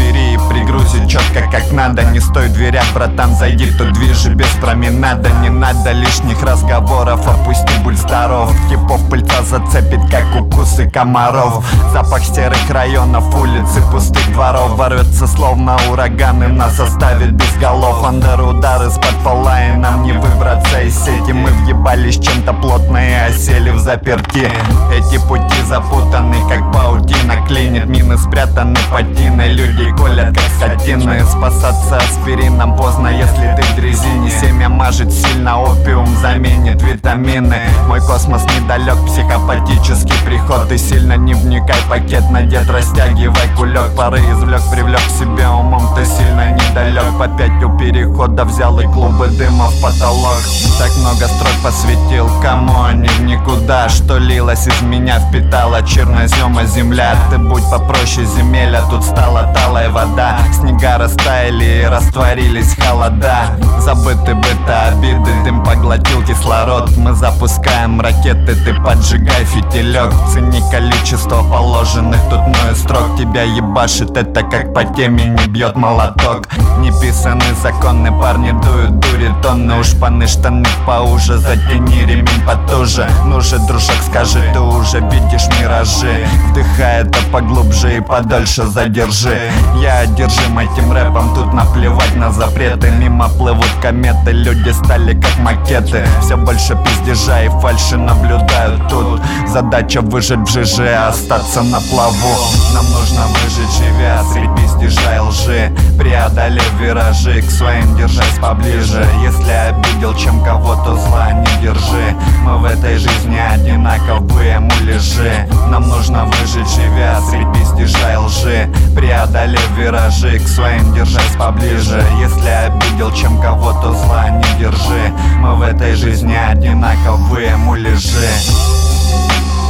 двери и пригрузит четко как надо. Не стой в дверях, братан, зайди, тут движи без променада. Не надо лишних разговоров, опусти, будь здоров. Типов пыльца зацепит, как укусы комаров. Запах серых районов, улицы пустых дворов. Ворвется словно ураган и нас оставит без голов. Андер-удар из-под пола, и нам не выбраться из сети. Мы въебались чем-то плотно и осели в заперти. Эти пути запутаны, как паутина. Клинит мины, спрятаны под тиной. Люди колят, как скотины. Спасаться аспирином поздно, если ты в дрезине. Семя мажет сильно, опиум заменит витамины. Мой космос недалек, психопатический приход. Ты сильно не вникай, пакет надет, растягивай кулек. Пары извлек, привлек к себе умом, ты сильно недалек. По 5 у перехода взял и клубы дыма в потолок. Так много строк посвятил, кому они в никуда. Что лилось из меня, впитала чернозема земля. Ты будь попроще земель, а тут стала талая вода. Снега растаяли и растворились холода. Забыты быта обиды, дым поглотил кислород. Мы запускаем ракеты, ты поджигай фитилек. Цени количество положенных тут мною строк. Тебя ебашит это, как по темени бьет молоток. Неписанный законы, парни дуют дури тонны. Ушпаны штаны поуже, затяни ремень потуже. Ну же, дружок, скажи, ты уже видишь миражи. Вдыхай это поглубже и подольше задержи. Я одержим этим рэпом, тут наплевать на запреты. Мимо плывут кометы, люди стали как макеты. Все больше пиздежа и фальши наблюдают тут. Задача выжить в ЖЖ, а остаться на плаву. Нам нужно выжить, живя среди пиздежа и лжи. Преодолев виражи, к своим держась поближе. Если обидел чем кого-то, зла не держи. Мы в этой жизни одинаковые муляжи. Нам нужно выжить, живя среди пиздежа и лжи. Преодолев виражи, к своим держась поближе. Если обидел чем кого-то, зла не держи. Мы в этой жизни одинаковые муляжи.